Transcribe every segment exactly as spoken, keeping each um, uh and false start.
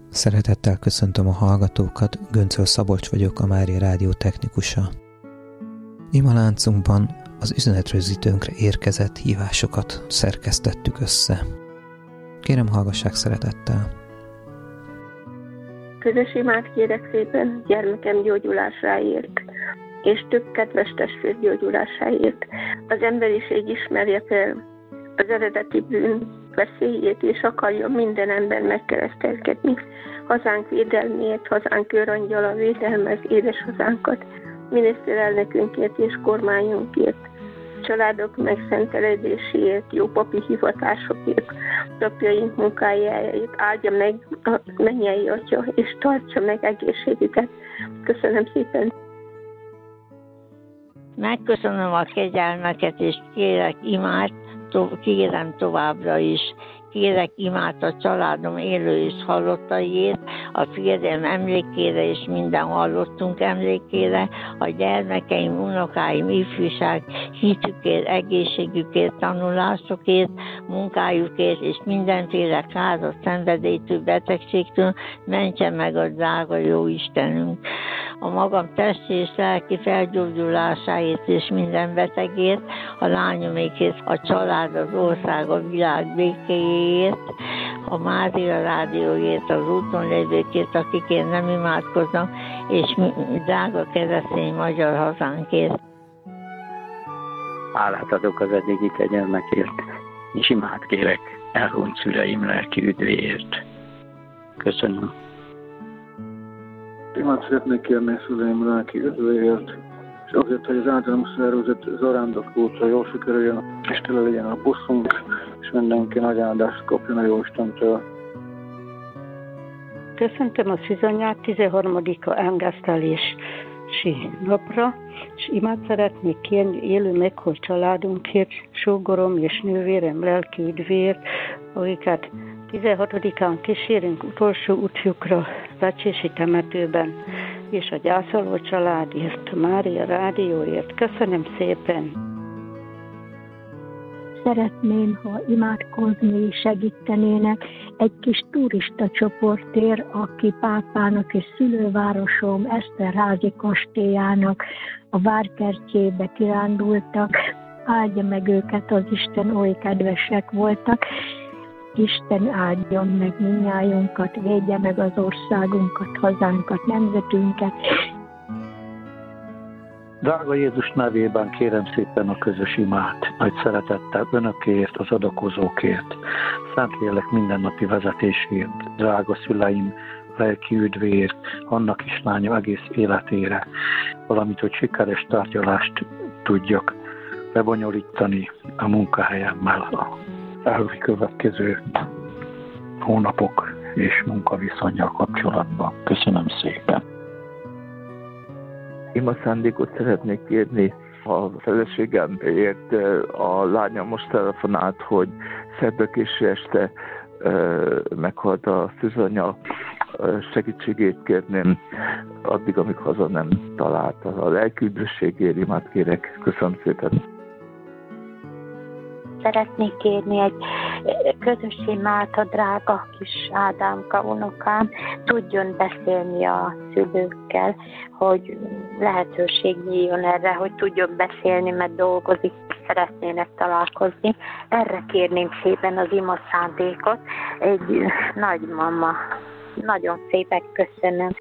Szeretettel köszöntöm a hallgatókat, Göncöl Szabolcs vagyok, a Mária Rádió technikusa. Imaláncunkban az üzenetrögzítőnkre érkezett hívásokat szerkesztettük össze. Kérem, hallgassák szeretettel! Közös imát kérek szépen gyermekem gyógyulásáért, és több kedves testvér gyógyulásáért. Az emberiség ismerje fel az eredeti bűn veszélyét, és akarja minden ember megkeresztelkedni. Hazánk védelméért, hazánk őrangyala védelmez édes hazánkat, miniszterelnökünkért és kormányunkért, családok megszenteledéséért, jó papi hivatásokért, napjaink munkájáért, áldja meg a mennyei Atya, és tartsa meg egészségüket. Köszönöm szépen! Megköszönöm a kegyelmeket, és kérek imát, to- kérem továbbra is. Kérek imát a családom élő és halottaiért, a férjem emlékére és minden hallottunk emlékére, a gyermekeim, unokáim, ifjúság, hitükért, egészségükért, tanulásokért, munkájukért és mindenféle káros szenvedélytől, betegségtől mentse meg a drága jó Istenünk. A magam testi és lelki felgyógyulásáért és minden betegért, a lányomékért, a család, az ország, a világ békéjéért, a Mária Rádióért, az úton lévőkért, akikért nem imádkoznak, és drága keresztény magyar hazánkért. Hálát adok az eddigi kegyelmekért, és imát kérek elhunyt szüleim lelki üdvéért. Köszönöm. Imát szeretnék kérni szüleim lelki üdvéért, és azért, hogy az általam szervezett zarándok útra jól sikerüljön, és tele legyen a buszunk, és mindenki nagy áldást kapjon a Jóistentől. Köszöntöm a szűzanyát tizenharmadika engesztelési napra, és imát szeretnék kérni élő meghalt családunkért, sógorom és nővérem lelki üdvéért, akiket tizenhatodikán kísérünk utolsó útjukra Vecsési temetőben, és a gyászoló családért, Mária Rádióért. Köszönöm szépen! Szeretném, ha imádkozni segítenének egy kis turista csoportért, aki pápának és szülővárosom Eszterházy kastélyának a várkertjébe kirándultak. Áldja meg őket az Isten, oly kedvesek voltak. Isten áldjon meg mindnyájunkat, védje meg az országunkat, hazánkat, nemzetünket. Drága Jézus nevében kérem szépen a közös imát, nagy szeretettel önökért, az adakozókért, Szentlélek mindennapi vezetésért, drága szüleim lelki üdvéért, annak is lányom egész életére, valamint, hogy sikeres tárgyalást tudjak lebonyolítani a munkahelyemmel a elkövetkező hónapok és munkaviszonnyal kapcsolatban. Köszönöm szépen! Ima szándékot szeretnék kérni a feleségemért. A lányom most telefonált, hogy szerda késő este meghalt a szűzanya, segítségét kérném addig, amíg haza nem találta. A lelki üdvösségért imát kérek. Köszönöm szépen! Szeretnék kérni egy közös imát a drága kis Ádámka unokám, tudjon beszélni a szülőkkel, hogy lehetőség nyíljon erre, hogy tudjon beszélni, mert dolgozik, szeretnének találkozni. Erre kérném szépen az ima szándékot. Egy nagymama. Nagyon szépen köszönöm.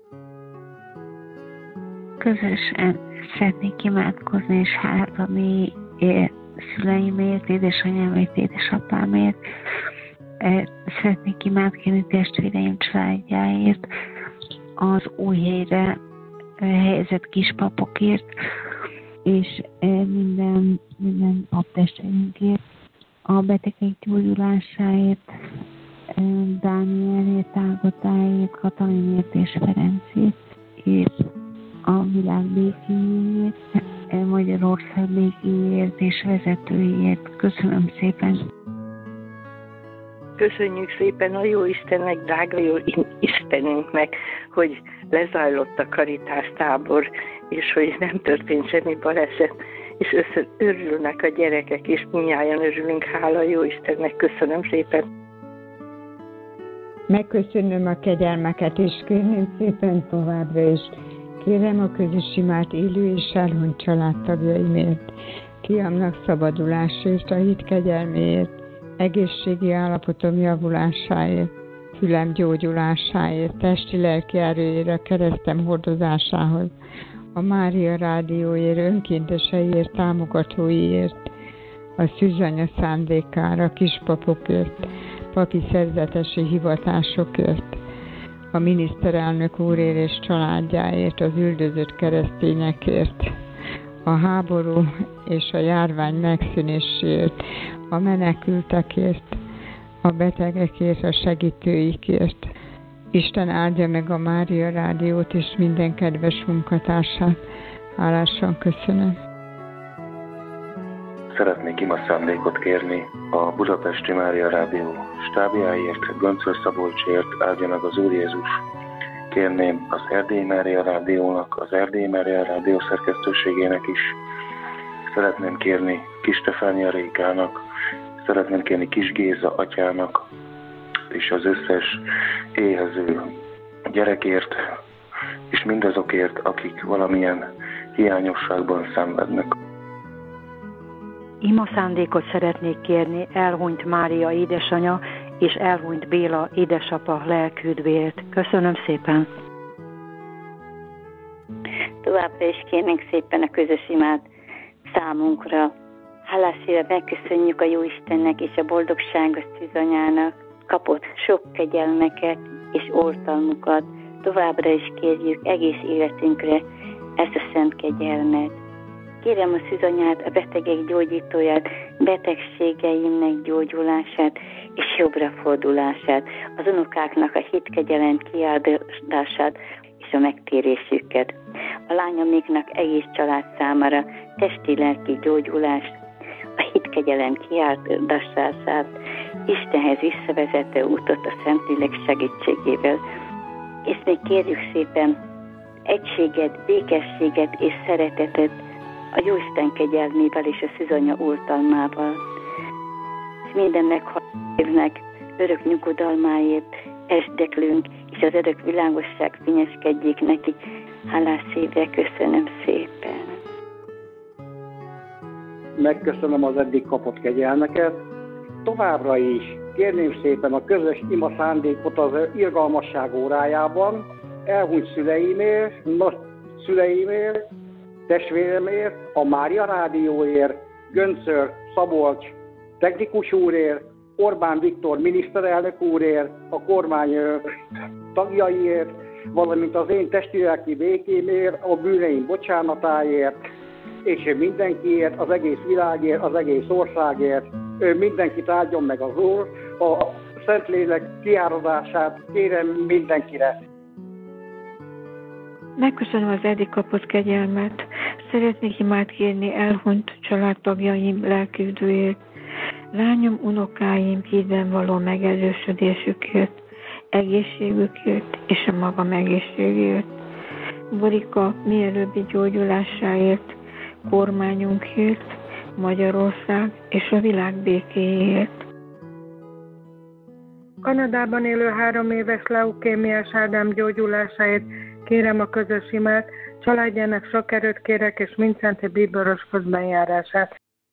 Közösen szeretnék imádkozni, és hálát adni szüleimért, édesanyámért, édesapámért. Szeretnék imádkozni testvéreim családjáért, az új helyre helyezett kispapokért, és minden, minden paptestvérünkért, a betegek gyógyulásáért, Dánielért, Ágotáért, Katalinért és Ferencért, és a világ békéjéért, Magyarország békéjéért és vezetőiért. Köszönöm szépen! Köszönjük szépen a jó Istennek, drága jó Istenünknek, hogy lezajlott a karitástábor, és hogy nem történt semmi baleset, és össze örülnek a gyerekek, és mindnyájan örülünk, hála jó Istennek. Köszönöm szépen! Megköszönöm a kegyelmeket, és kérném szépen továbbra is. Kérem a közös imát élő és elhunyt családtagjaimért, fiamnak szabadulásért, a hit kegyelméért, egészségi állapotom javulásáért, fülem gyógyulásáért, testi-lelki erőért, a keresztem hordozásához, a Mária Rádióért, önkénteseiért, támogatóiért, a szűzanya szándékára, a kispapokért, papi szerzetesi hivatásokért, a miniszterelnök úrért és családjáért, az üldözött keresztényekért, a háború és a járvány megszűnéséért, a menekültekért, a betegekért, a segítőikért. Isten áldja meg a Mária Rádiót és minden kedves munkatársát. Hálásan köszönöm. Szeretnék ima szándékot kérni a Budapesti Mária Rádió stábjáért, Göncöl Szabolcsért, áldja meg az Úr Jézus. Kérném az Erdélyi Mária Rádiónak, az Erdélyi Mária Rádió szerkesztőségének is. Szeretném kérni Kis Stefánia Rékának, szeretném kérni Kis Géza atyának, és az összes éhező gyerekért, és mindazokért, akik valamilyen hiányosságban szenvednek. Ima szándékot szeretnék kérni elhunyt Mária édesanya és elhunyt Béla édesapa lelküdvéért. Köszönöm szépen! Továbbra is kérnénk szépen a közös imát számunkra. Hálás szívvel megköszönjük a Jóistennek és a boldogságos szűzanyának kapott sok kegyelmeket és oltalmukat. Továbbra is kérjük egész életünkre ezt a szent kegyelmet. Kérem a szűzanyát, a betegek gyógyítóját, betegségeimnek gyógyulását és jobbra fordulását, az unokáknak a hitkegyelem kiáldását és a megtérésüket. A lányomiknak egész család számára testi-lelki gyógyulást, a hitkegyelem kiáldását, Istenhez visszavezető utat a Szentlélek segítségével. És még kérjük szépen egységet, békességet és szeretetet a Jóisten kegyelmével és a szűzanya oltalmával. És minden meghalt évnek örök nyugodalmáért esdeklünk, és az örök világosság fényeskedjék neki. Hálás szívvel köszönöm szépen. Megköszönöm az eddig kapott kegyelmeket. Továbbra is kérném szépen a közös ima szándékot az irgalmasság órájában, elhunyt szüleimért, nagy szüleimért, testvéremért, a Mária Rádióért, Göncöl Szabolcs technikus úrért, Orbán Viktor miniszterelnök úrért, a kormány tagjaiért, valamint az én testi-lelki békémért, a bűneim bocsánatáért, és mindenkiért, az egész világért, az egész országért. Mindenkit áldjon meg az Úr, a Szentlélek kiáradását kérem mindenkire. Megköszönöm az eddig kapott kegyelmet. Szeretnék imát kérni elhunyt családtagjaim lelkiüdvőért, lányom, unokáim hídben való megerősödésükért, egészségükért és a magam egészségért, Borika mielőbbi gyógyulásáért, kormányunkért, Magyarország és a világ békéért. Kanadában élő három éves leukémiás Ádám gyógyulásáért kérem a közös imát, családjának sok erőt kérek, és mindszenti bíboroshoz bejárását.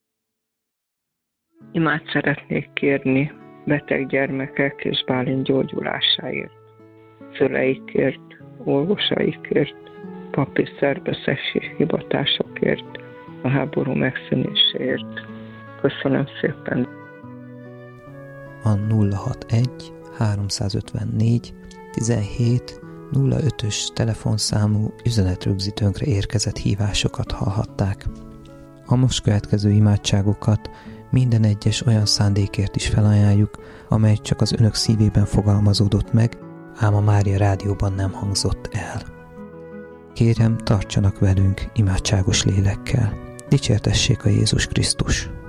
Imát szeretnék kérni beteg gyermekek és Bálint gyógyulásáért, szüleikért, orvosaikért, papi szervezési hivatásokért, a háború megszűnéséért. Köszönöm szépen! A nulla hatvanegy háromszázötvennégy tizenhét nulla ötös telefonszámú üzenetrögzítőnkre érkezett hívásokat hallhatták. A most következő imádságokat minden egyes olyan szándékért is felajánljuk, amely csak az önök szívében fogalmazódott meg, ám a Mária Rádióban nem hangzott el. Kérem, tartsanak velünk imádságos lélekkel. Dicsértessék a Jézus Krisztus!